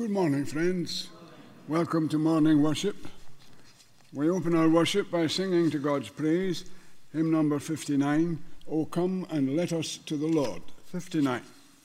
Good morning, friends. Welcome to morning worship. We open our worship by singing to God's praise, hymn number 59, O Come and Let Us to the Lord. 59.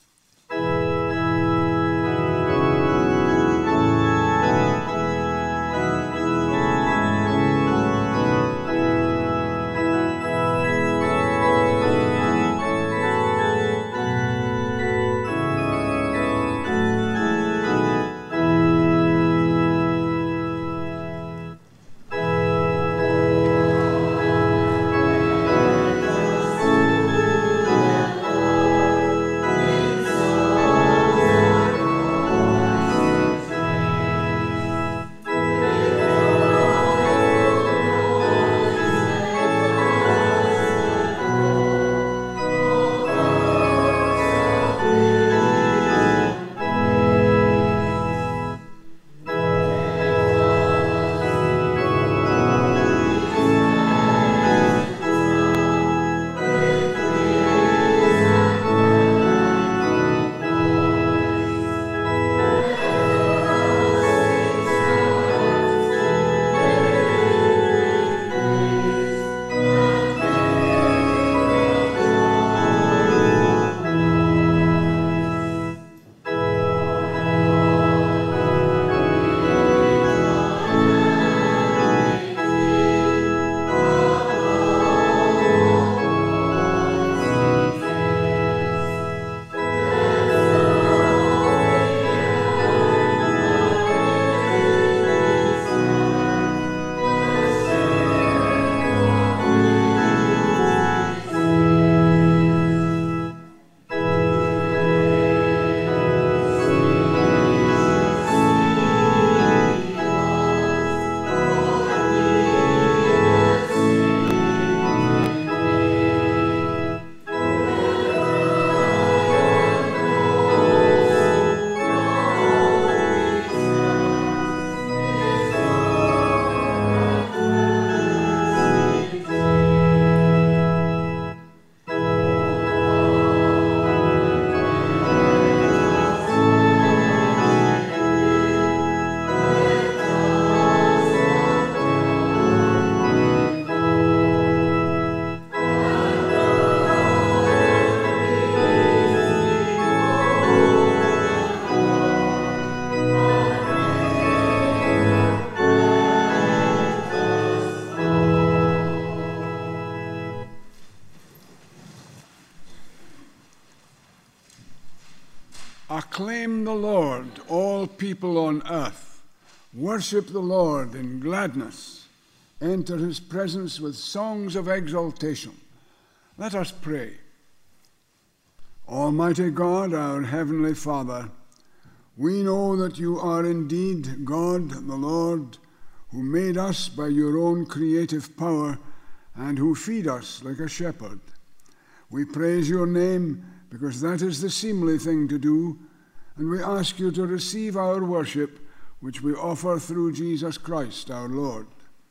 Acclaim the Lord, all people on earth. Worship the Lord in gladness. Enter his presence with songs of exaltation. Let us pray. Almighty God, our heavenly Father, we know that you are indeed God, the Lord, who made us by your own creative power and who feed us like a shepherd. We praise your name because that is the seemly thing to do, and we ask you to receive our worship, which we offer through Jesus Christ our Lord.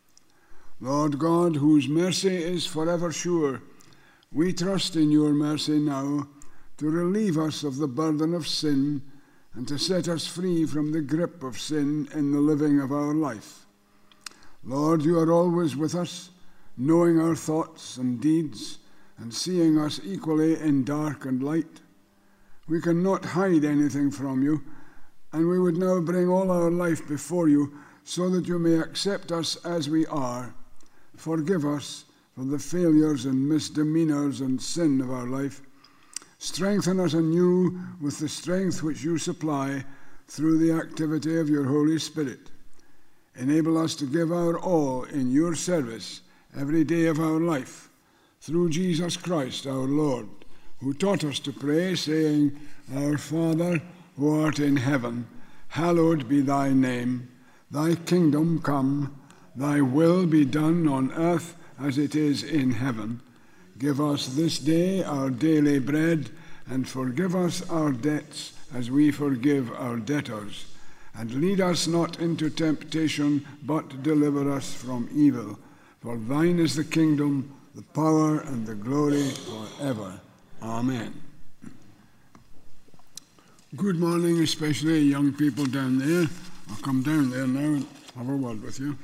Lord God, whose mercy is forever sure, we trust in your mercy now to relieve us of the burden of sin and to set us free from the grip of sin in the living of our life. Lord, you are always with us, knowing our thoughts and deeds and seeing us equally in dark and light. We cannot hide anything from you, and we would now bring all our life before you so that you may accept us as we are. Forgive us for the failures and misdemeanors and sin of our life. Strengthen us anew with the strength which you supply through the activity of your Holy Spirit. Enable us to give our all in your service every day of our life, through Jesus Christ our Lord, who taught us to pray, saying, Our Father, who art in heaven, hallowed be thy name. Thy kingdom come, thy will be done on earth as it is in heaven. Give us this day our daily bread, and forgive us our debts as we forgive our debtors. And lead us not into temptation, but deliver us from evil. For thine is the kingdom, the power, and the glory forever. Amen. Good morning, especially young people down there. I'll come down there now and have a word with you.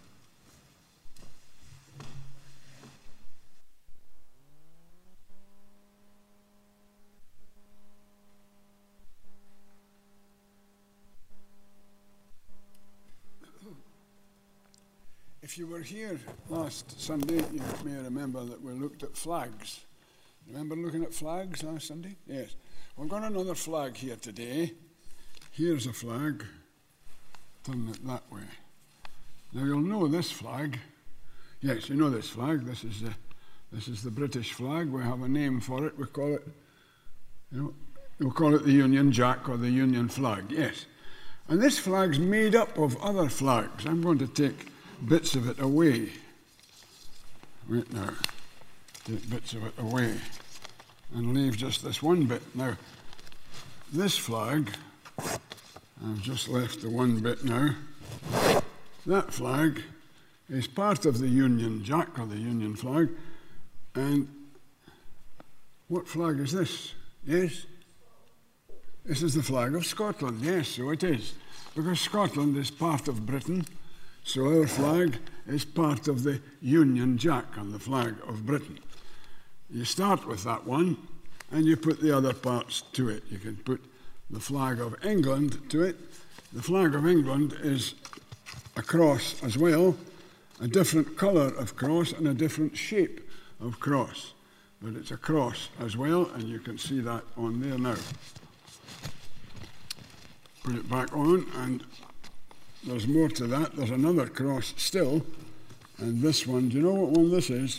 If you were here last Sunday, you may remember that we looked at flags. Remember looking at flags last Sunday? Yes. We've got another flag here today. Here's a flag. Turn it that way. Now you'll know this flag. Yes, you know this flag. This is the British flag. We have a name for it. We call it, we'll call it the Union Jack or the Union flag. Yes. And this flag's made up of other flags. I'm going to take bits of it away. Wait now. Take bits of it away and leave just this one bit. Now, this flag, I've just left the one bit now. That flag is part of the Union Jack or the Union flag. And what flag is this? Yes? This is the flag of Scotland. Yes, so it is. Because Scotland is part of Britain. So our flag is part of the Union Jack on the flag of Britain. You start with that one, and you put the other parts to it. You can put the flag of England to it. The flag of England is a cross as well, a different colour of cross and a different shape of cross. But it's a cross as well, and you can see that on there now. Put it back on, and there's more to that. There's another cross still, and this one, do you know what one this is?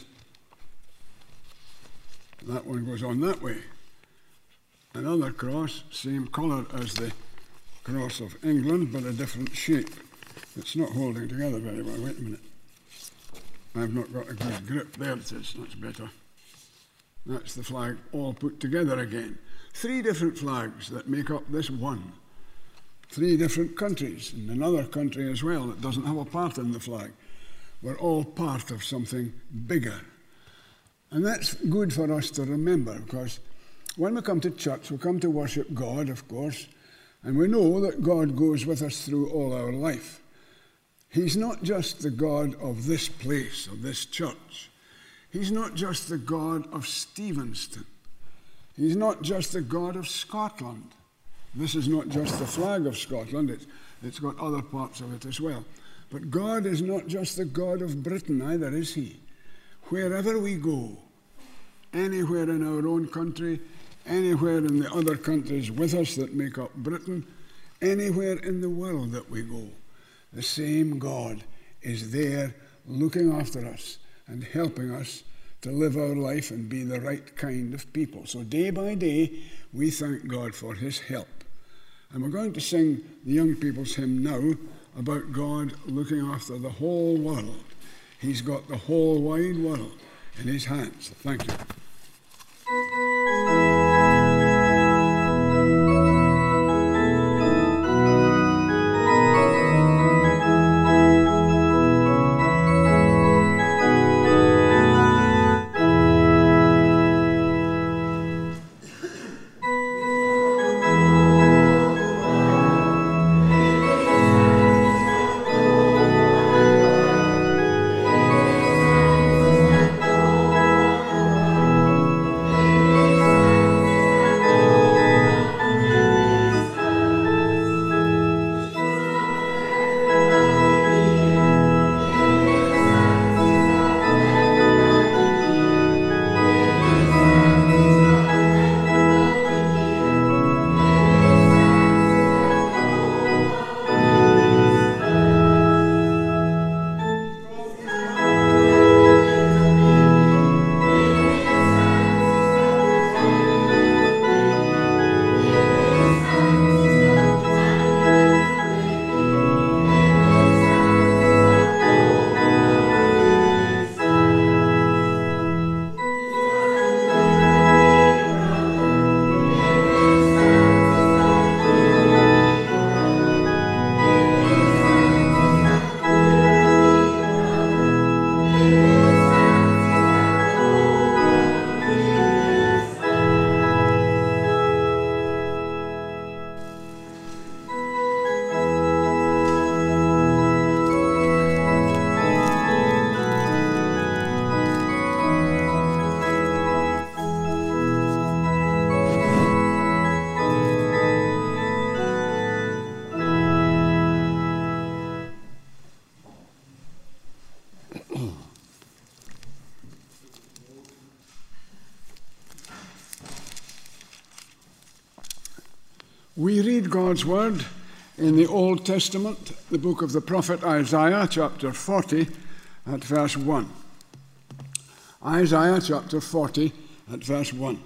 That one goes on that way. Another cross, same colour as the cross of England, but a different shape. It's not holding together very well. Wait a minute. I've not got a good grip. There it is. That's better. That's the flag all put together again. 3 different flags that make up this one. 3 different countries, and another country as well that doesn't have a part in the flag. We're all part of something bigger. And that's good for us to remember, because when we come to church, we come to worship God, of course, and we know that God goes with us through all our life. He's not just the God of this place, of this church. He's not just the God of Stevenston. He's not just the God of Scotland. This is not just the flag of Scotland, it's got other parts of it as well. But God is not just the God of Britain either, is he? Wherever we go, anywhere in our own country, anywhere in the other countries with us that make up Britain, anywhere in the world that we go, the same God is there looking after us and helping us to live our life and be the right kind of people. So day by day, we thank God for his help. And we're going to sing the young people's hymn now about God looking after the whole world. He's got the whole wide world in his hands. Thank you. read God's word in the Old Testament, the book of the prophet Isaiah, chapter 40, at verse 1. Isaiah chapter 40, at verse 1.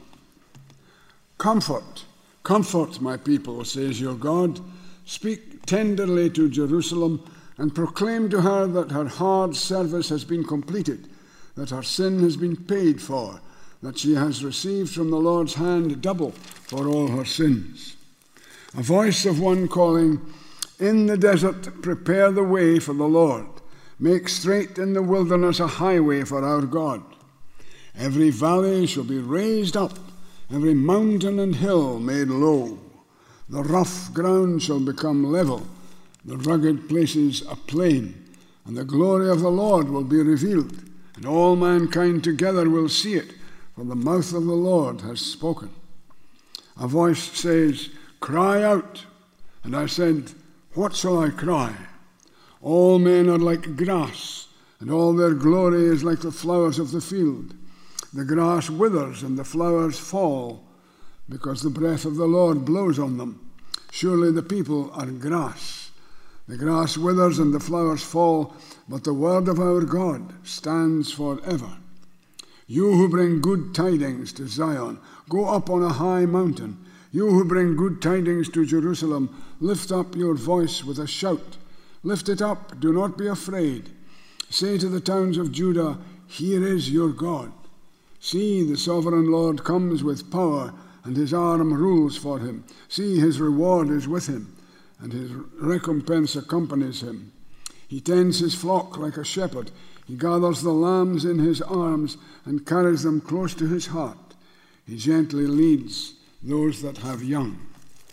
Comfort, comfort my people, says your God. Speak tenderly to Jerusalem and proclaim to her that her hard service has been completed, that her sin has been paid for, that she has received from the Lord's hand double for all her sins. A voice of one calling, in the desert prepare the way for the Lord. Make straight in the wilderness a highway for our God. Every valley shall be raised up, every mountain and hill made low. The rough ground shall become level, the rugged places a plain, and the glory of the Lord will be revealed, and all mankind together will see it, for the mouth of the Lord has spoken. A voice says, cry out. And I said, what shall I cry? All men are like grass, and all their glory is like the flowers of the field. The grass withers and the flowers fall, because the breath of the Lord blows on them. Surely the people are grass. The grass withers and the flowers fall, but the word of our God stands forever. You who bring good tidings to Zion, go up on a high mountain. You who bring good tidings to Jerusalem, lift up your voice with a shout. Lift it up, do not be afraid. Say to the towns of Judah, here is your God. See, the sovereign Lord comes with power, and his arm rules for him. See, his reward is with him, and his recompense accompanies him. He tends his flock like a shepherd. He gathers the lambs in his arms and carries them close to his heart. He gently leads those that have young.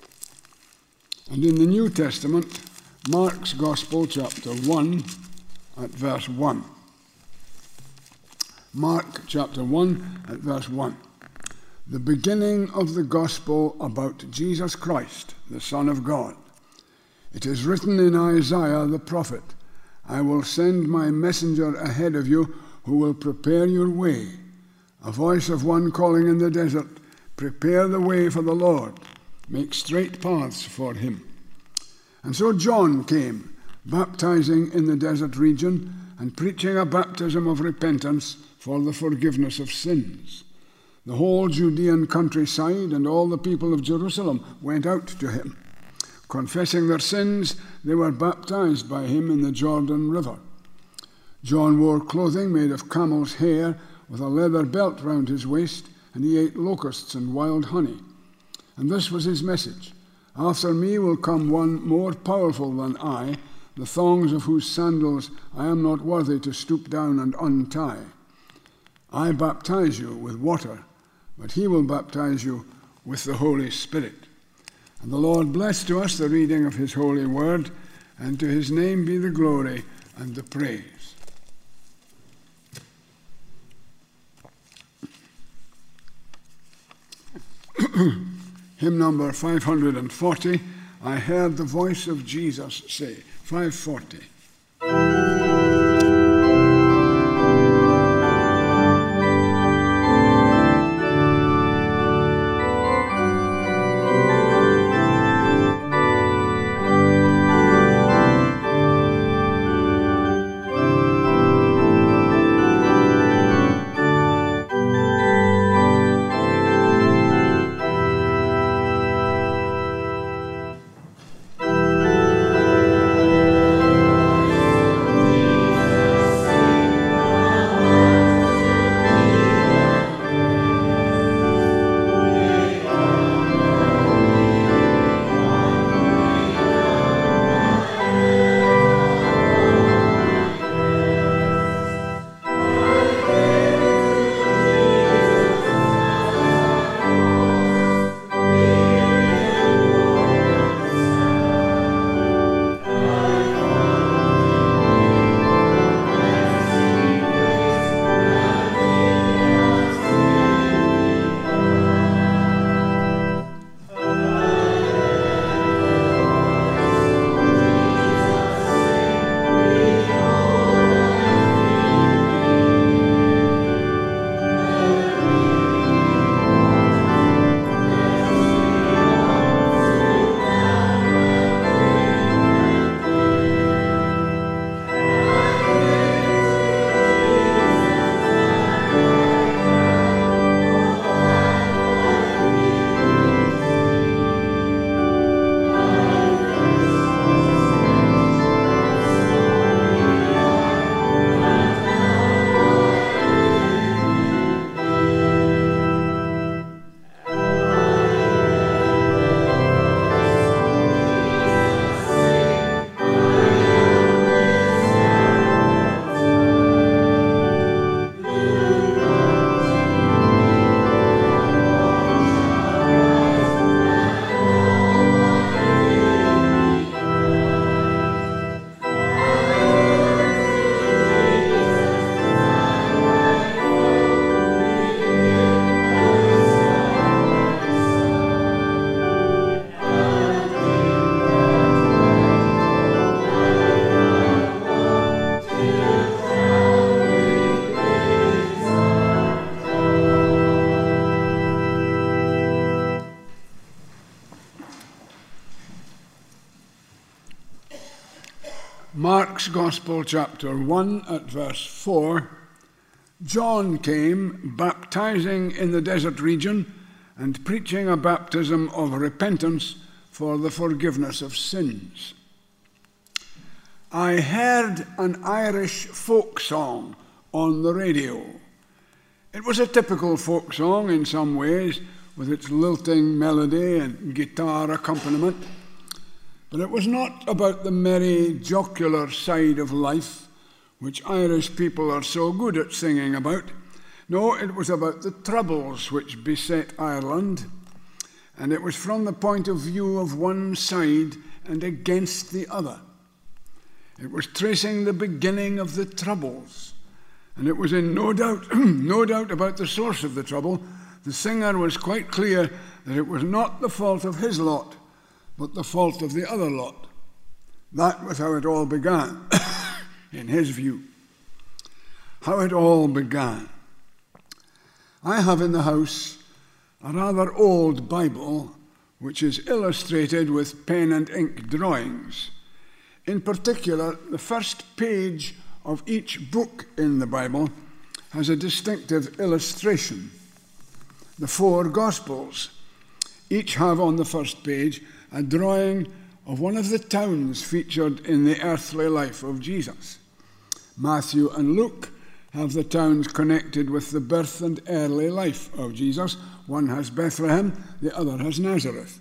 And in the New Testament, Mark's Gospel, chapter 1, at verse 1. Mark chapter 1, at verse 1. The beginning of the gospel about Jesus Christ, the Son of God. It is written in Isaiah the prophet, I will send my messenger ahead of you who will prepare your way. A voice of one calling in the desert, prepare the way for the Lord, make straight paths for him. And so John came, baptizing in the desert region and preaching a baptism of repentance for the forgiveness of sins. The whole Judean countryside and all the people of Jerusalem went out to him. Confessing their sins, they were baptized by him in the Jordan River. John wore clothing made of camel's hair with a leather belt round his waist, and he ate locusts and wild honey. And this was his message. After me will come one more powerful than I, the thongs of whose sandals I am not worthy to stoop down and untie. I baptize you with water, but he will baptize you with the Holy Spirit. And the Lord bless to us the reading of his holy word, and to his name be the glory and the praise. Hymn number 540, I heard the voice of Jesus say. 540. Mark's Gospel, chapter 1, at verse 4, John came, baptizing in the desert region and preaching a baptism of repentance for the forgiveness of sins. I heard an Irish folk song on the radio. It was a typical folk song in some ways, with its lilting melody and guitar accompaniment. But it was not about the merry, jocular side of life, which Irish people are so good at singing about. No, it was about the troubles which beset Ireland, and it was from the point of view of one side and against the other. It was tracing the beginning of the troubles, and it was in no doubt about the source of the trouble. The singer was quite clear that it was not the fault of his lot, but the fault of the other lot. That was how it all began, in his view. How it all began. I have in the house a rather old Bible, which is illustrated with pen and ink drawings. In particular, the first page of each book in the Bible has a distinctive illustration. The 4 Gospels each have on the first page a drawing of one of the towns featured in the earthly life of Jesus. Matthew and Luke have the towns connected with the birth and early life of Jesus. One has Bethlehem, the other has Nazareth.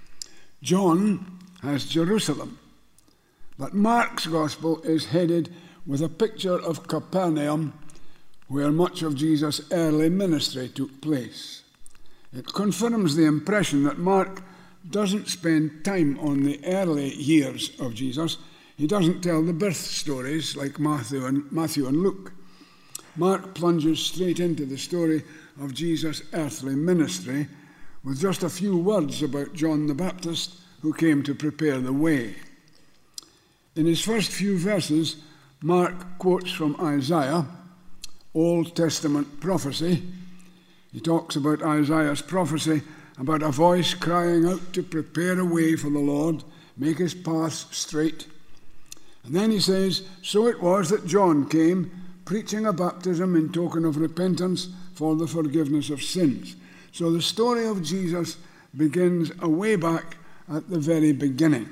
John has Jerusalem. But Mark's Gospel is headed with a picture of Capernaum, where much of Jesus' early ministry took place. It confirms the impression that Mark doesn't spend time on the early years of Jesus. He doesn't tell the birth stories like Matthew and Luke. Mark plunges straight into the story of Jesus' earthly ministry with just a few words about John the Baptist, who came to prepare the way. In his first few verses, Mark quotes from Isaiah, Old Testament prophecy. He talks about Isaiah's prophecy about a voice crying out to prepare a way for the Lord, make his paths straight. And then he says, so it was that John came, preaching a baptism in token of repentance for the forgiveness of sins. So the story of Jesus begins way back at the very beginning.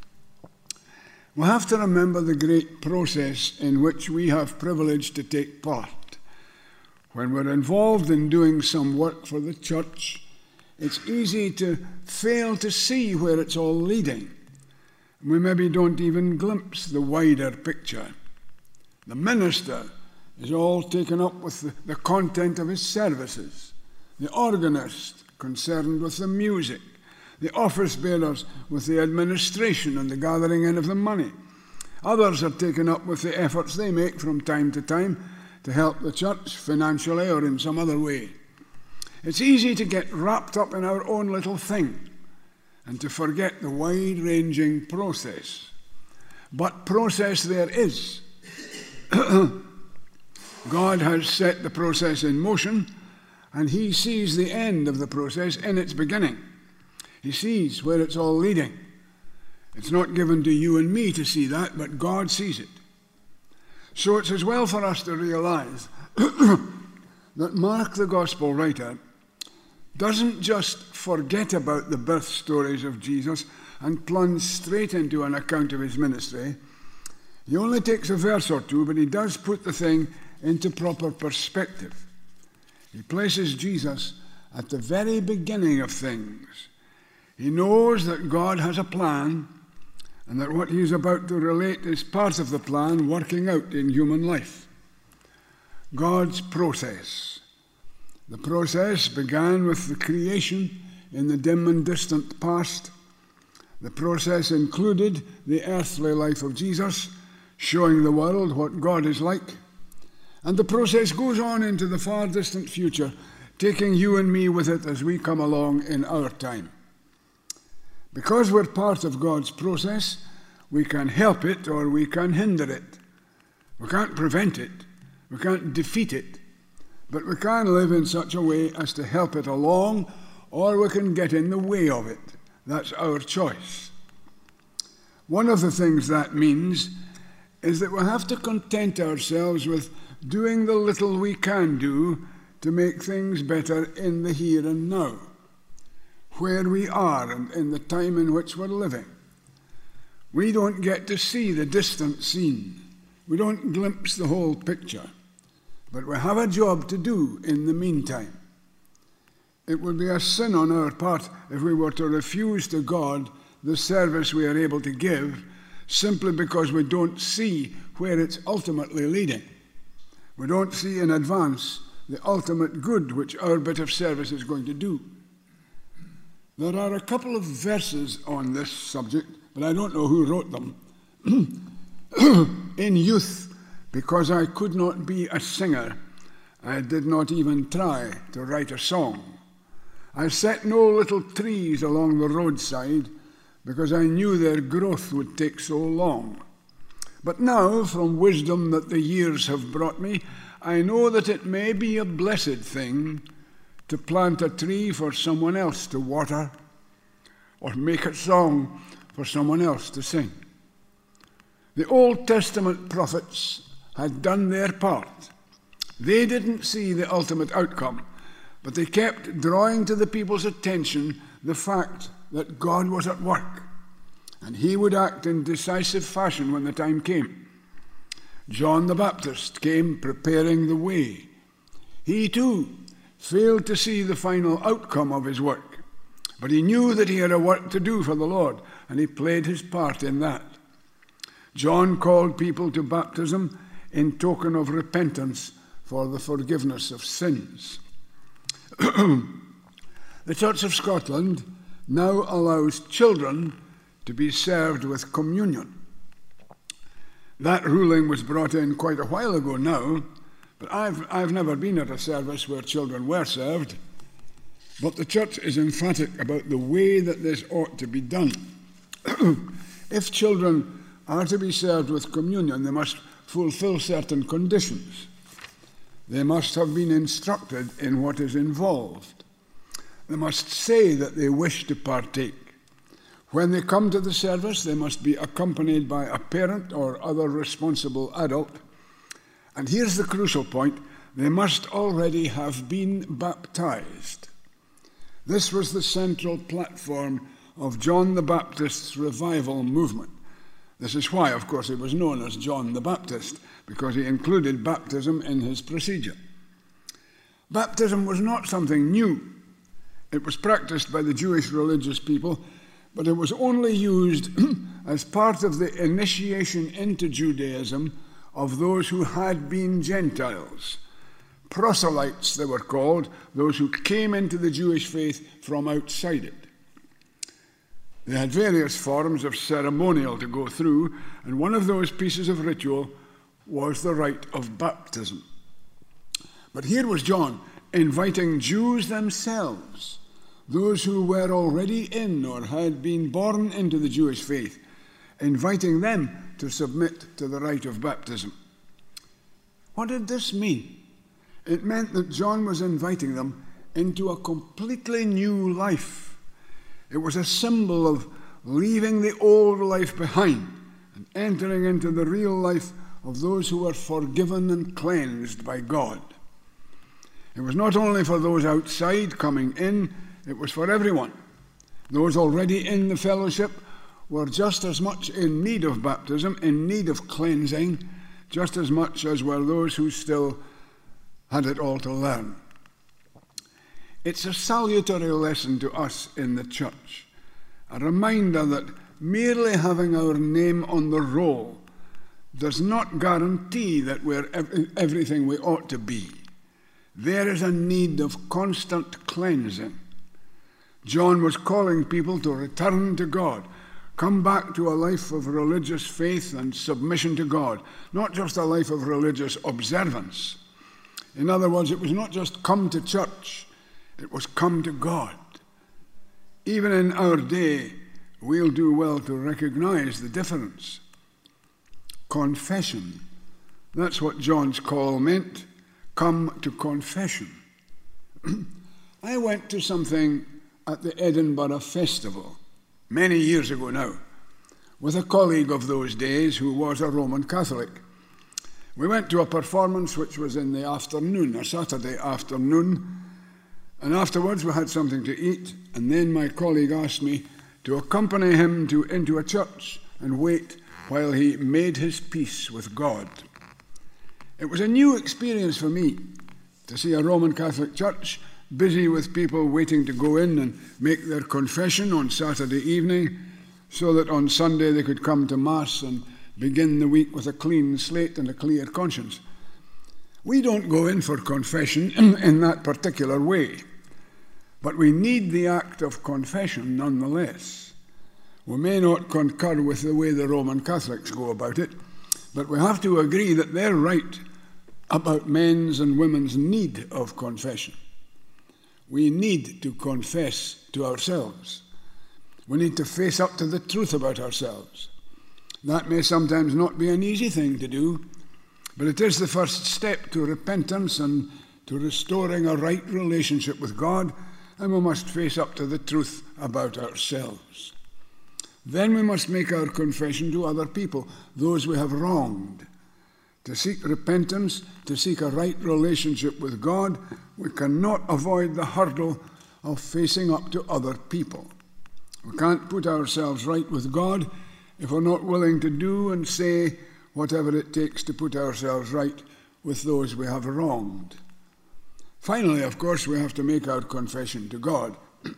We have to remember the great process in which we have privilege to take part. When we're involved in doing some work for the church, it's easy to fail to see where it's all leading. We maybe don't even glimpse the wider picture. The minister is all taken up with the content of his services. The organist concerned with the music. The office bearers with the administration and the gathering in of the money. Others are taken up with the efforts they make from time to time to help the church financially or in some other way. It's easy to get wrapped up in our own little thing and to forget the wide-ranging process. But process there is. God has set the process in motion, and he sees the end of the process in its beginning. He sees where it's all leading. It's not given to you and me to see that, but God sees it. So it's as well for us to realize that Mark, the Gospel writer, doesn't just forget about the birth stories of Jesus and plunge straight into an account of his ministry. He only takes a verse or two, but he does put the thing into proper perspective. He places Jesus at the very beginning of things. He knows that God has a plan and that what he's about to relate is part of the plan working out in human life. God's process. The process began with the creation in the dim and distant past. The process included the earthly life of Jesus, showing the world what God is like. And the process goes on into the far distant future, taking you and me with it as we come along in our time. Because we're part of God's process, we can help it or we can hinder it. We can't prevent it. We can't defeat it. But we can live in such a way as to help it along, or we can get in the way of it. That's our choice. One of the things that means is that we have to content ourselves with doing the little we can do to make things better in the here and now, where we are and in the time in which we're living. We don't get to see the distant scene. We don't glimpse the whole picture. But we have a job to do in the meantime. It would be a sin on our part if we were to refuse to God the service we are able to give simply because we don't see where it's ultimately leading. We don't see in advance the ultimate good which our bit of service is going to do. There are a couple of verses on this subject, but I don't know who wrote them. In youth, because I could not be a singer, I did not even try to write a song. I set no little trees along the roadside because I knew their growth would take so long. But now, from wisdom that the years have brought me, I know that it may be a blessed thing to plant a tree for someone else to water or make a song for someone else to sing. The Old Testament prophets had done their part. They didn't see the ultimate outcome, but they kept drawing to the people's attention the fact that God was at work, and he would act in decisive fashion when the time came. John the Baptist came preparing the way. He too failed to see the final outcome of his work, but he knew that he had a work to do for the Lord, and he played his part in that. John called people to baptism in token of repentance for the forgiveness of sins. The Church of Scotland now allows children to be served with communion. That ruling was brought in quite a while ago now, but I've never been at a service where children were served. But the Church is emphatic about the way that this ought to be done. If children are to be served with communion, they must fulfill certain conditions. They must have been instructed in what is involved. They must say that they wish to partake. When they come to the service, they must be accompanied by a parent or other responsible adult. And here's the crucial point: they must already have been baptized. This was the central platform of John the Baptist's revival movement. This is why, of course, he was known as John the Baptist, because he included baptism in his procedure. Baptism was not something new. It was practiced by the Jewish religious people, but it was only used as part of the initiation into Judaism of those who had been Gentiles. Proselytes, they were called, those who came into the Jewish faith from outside it. They had various forms of ceremonial to go through, and one of those pieces of ritual was the rite of baptism. But here was John inviting Jews themselves, those who were already in or had been born into the Jewish faith, inviting them to submit to the rite of baptism. What did this mean? It meant that John was inviting them into a completely new life. It was a symbol of leaving the old life behind and entering into the real life of those who were forgiven and cleansed by God. It was not only for those outside coming in, it was for everyone. Those already in the fellowship were just as much in need of baptism, in need of cleansing, just as much as were those who still had it all to learn. It's a salutary lesson to us in the church, a reminder that merely having our name on the roll does not guarantee that we're everything we ought to be. There is a need of constant cleansing. John was calling people to return to God, come back to a life of religious faith and submission to God, not just a life of religious observance. In other words, it was not just come to church, it was come to God. Even in our day, we'll do well to recognize the difference. Confession, that's what John's call meant. Come to confession. I went to something at the Edinburgh Festival many years ago now. with a colleague of those days who was a Roman Catholic. We went to a performance which was in the afternoon, a Saturday afternoon, and afterwards we had something to eat, and then my colleague asked me to accompany him into a church and wait while he made his peace with God. It was a new experience for me to see a Roman Catholic church busy with people waiting to go in and make their confession on Saturday evening so that on Sunday they could come to Mass and begin the week with a clean slate and a clear conscience. We don't go in for confession in that particular way, but we need the act of confession nonetheless. We may not concur with the way the Roman Catholics go about it, but we have to agree that they're right about men's and women's need of confession. We need to confess to ourselves. We need to face up to the truth about ourselves. That may sometimes not be an easy thing to do, but it is the first step to repentance and to restoring a right relationship with God, and we must face up to the truth about ourselves. Then we must make our confession to other people, those we have wronged. To seek repentance, to seek a right relationship with God, we cannot avoid the hurdle of facing up to other people. We can't put ourselves right with God if we're not willing to do and say whatever it takes to put ourselves right with those we have wronged. Finally, of course, we have to make our confession to God.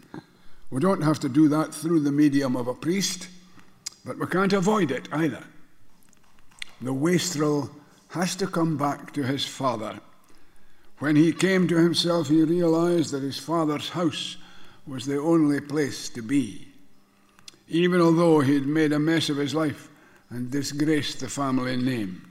We don't have to do that through the medium of a priest, but we can't avoid it either. The wastrel has to come back to his father. When he came to himself, he realized that his father's house was the only place to be, even although he had made a mess of his life and disgraced the family name.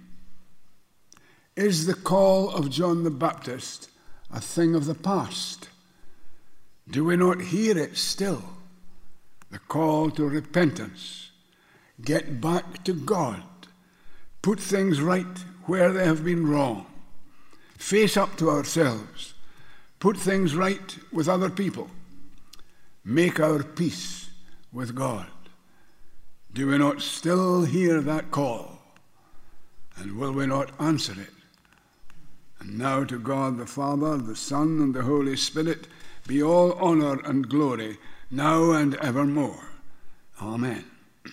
Is the call of John the Baptist a thing of the past? Do we not hear it still? The call to repentance. Get back to God. Put things right where they have been wrong. Face up to ourselves. Put things right with other people. Make our peace with God. Do we not still hear that call? And will we not answer it? And now to God the Father, the Son, and the Holy Spirit be all honor and glory, now and evermore. Amen.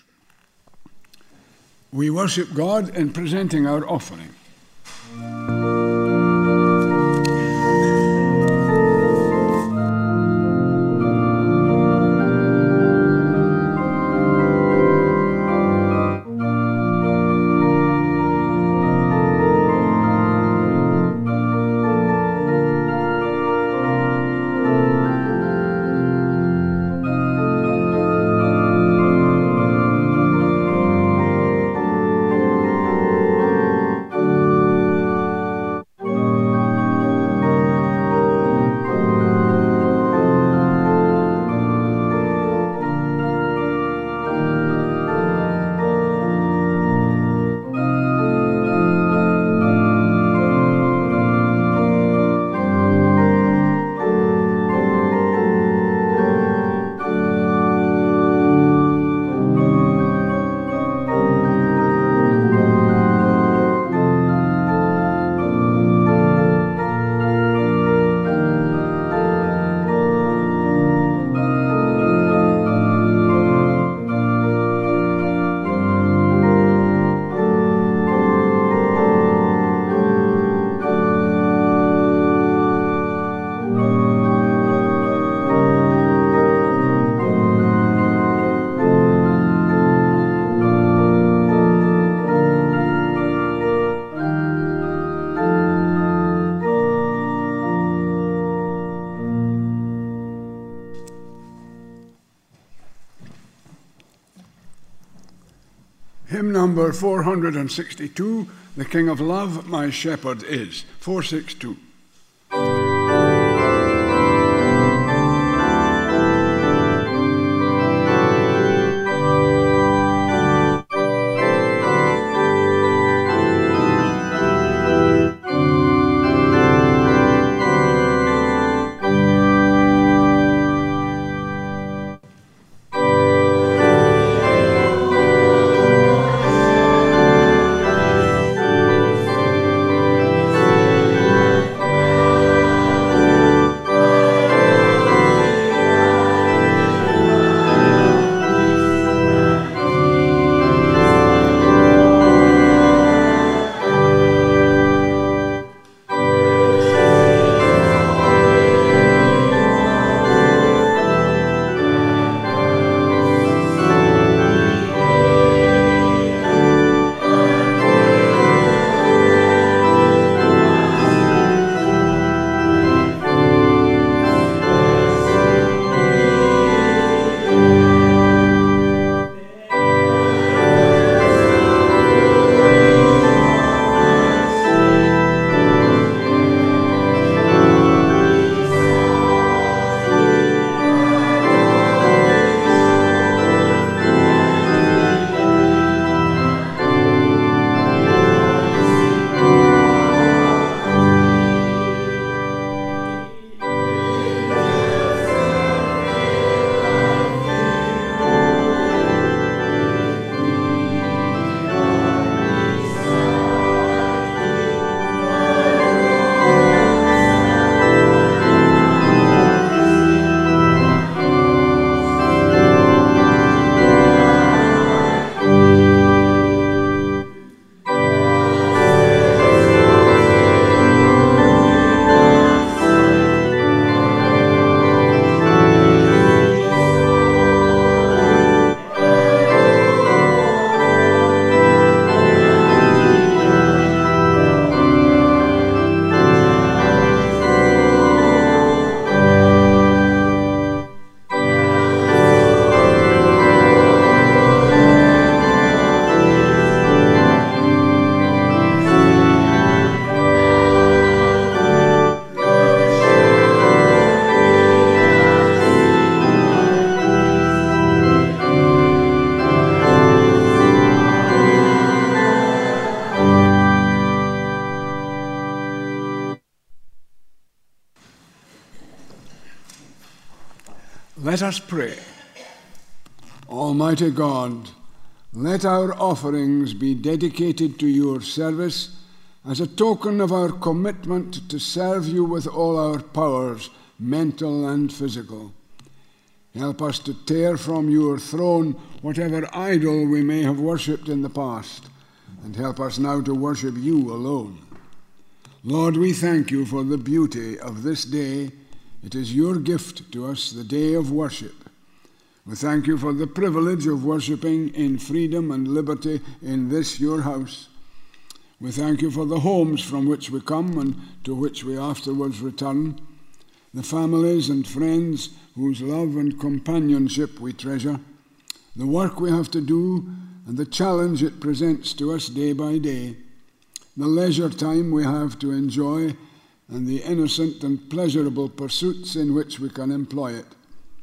We worship God in presenting our offering. Hymn number 462, The King of Love, My Shepherd Is. 462. Let us pray. Almighty God, let our offerings be dedicated to your service as a token of our commitment to serve you with all our powers, mental and physical. Help us to tear from your throne whatever idol we may have worshipped in the past, and help us now to worship you alone. Lord, we thank you for the beauty of this day. It is your gift to us, the day of worship. We thank you for the privilege of worshipping in freedom and liberty in this your house. We thank you for the homes from which we come and to which we afterwards return, the families and friends whose love and companionship we treasure, the work we have to do and the challenge it presents to us day by day, the leisure time we have to enjoy, and the innocent and pleasurable pursuits in which we can employ it.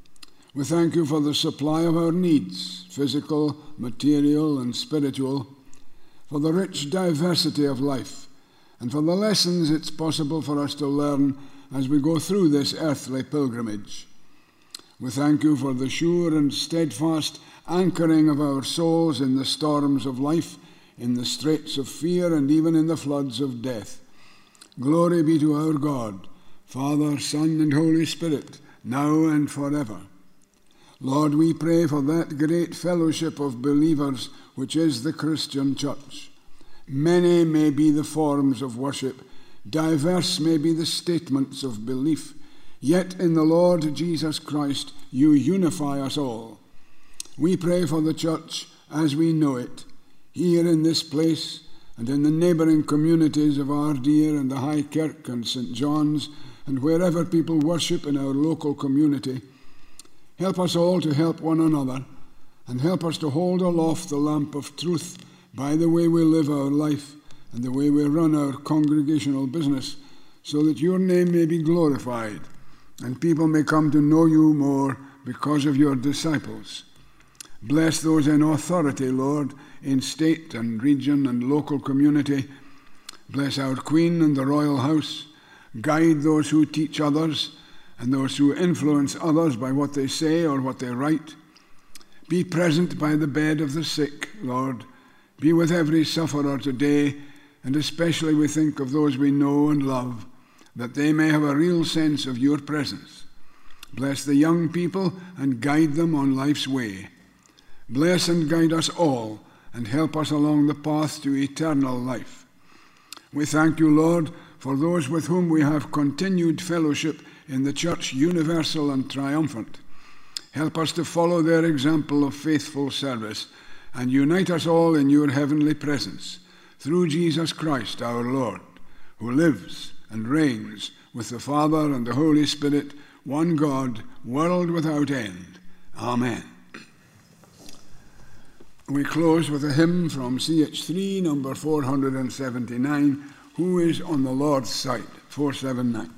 We thank you for the supply of our needs, physical, material, and spiritual, for the rich diversity of life, and for the lessons it's possible for us to learn as we go through this earthly pilgrimage. We thank you for the sure and steadfast anchoring of our souls in the storms of life, in the straits of fear, and even in the floods of death. Glory be to our God, Father, Son, and Holy Spirit, now and forever. Lord, we pray for that great fellowship of believers which is the Christian Church. Many may be the forms of worship, diverse may be the statements of belief, yet in the Lord Jesus Christ you unify us all. We pray for the Church as we know it, here in this place and in the neighbouring communities of Ardeer and the High Kirk and St. John's, and wherever people worship in our local community. Help us all to help one another, and help us to hold aloft the lamp of truth by the way we live our life and the way we run our congregational business, so that your name may be glorified and people may come to know you more because of your disciples. Bless those in authority, Lord, in state and region and local community. Bless our Queen and the royal house. Guide those who teach others and those who influence others by what they say or what they write. Be present by the bed of the sick, Lord. Be with every sufferer today, and especially we think of those we know and love, that they may have a real sense of your presence. Bless the young people and guide them on life's way. Bless and guide us all, and help us along the path to eternal life. We thank you, Lord, for those with whom we have continued fellowship in the Church universal and triumphant. Help us to follow their example of faithful service, and unite us all in your heavenly presence, through Jesus Christ our Lord, who lives and reigns with the Father and the Holy Spirit, one God, world without end. Amen. We close with a hymn from CH3, number 479, Who is on the Lord's Side, 479.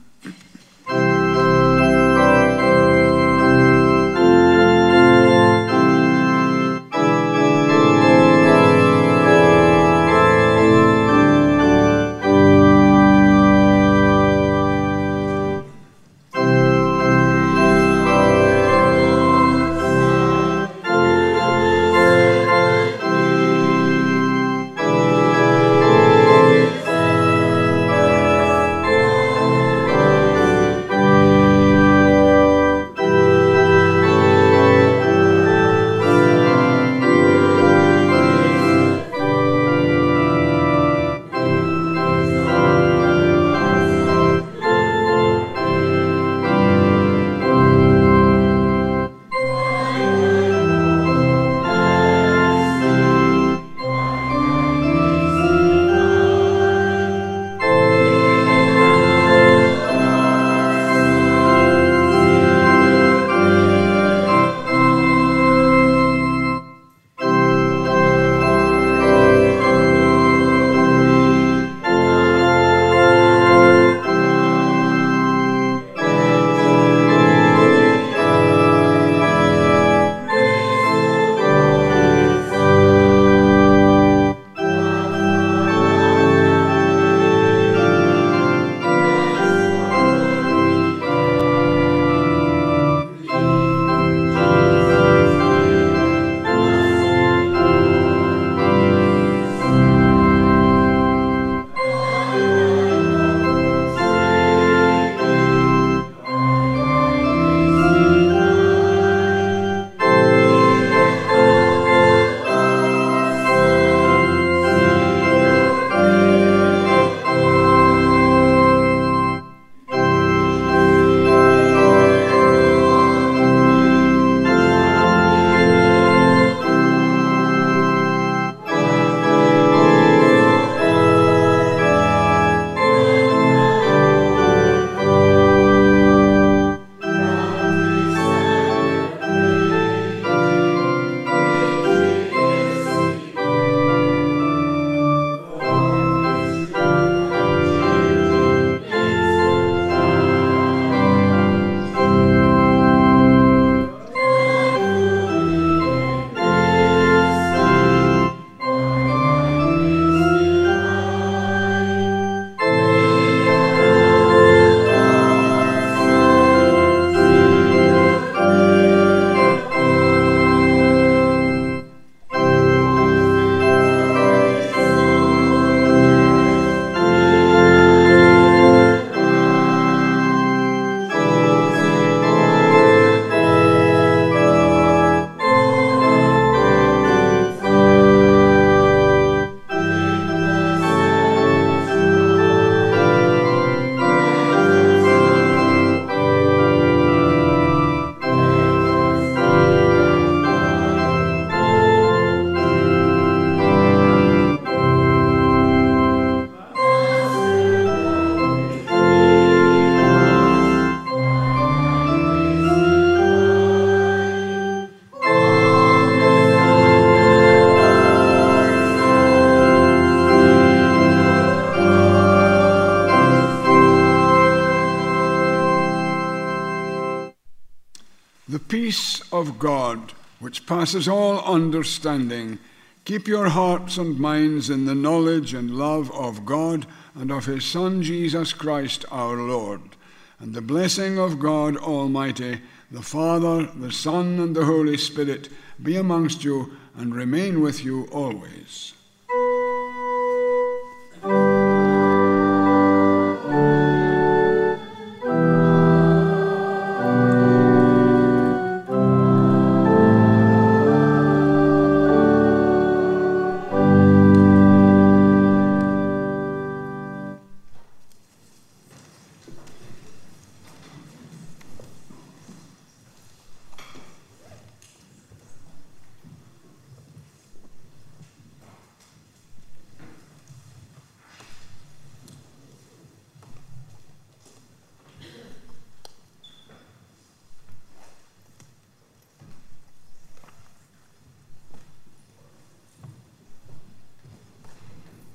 peace of God, which passes all understanding, keep your hearts and minds in the knowledge and love of God and of his Son, Jesus Christ our Lord. And the blessing of God Almighty, the Father, the Son, and the Holy Spirit be amongst you and remain with you always.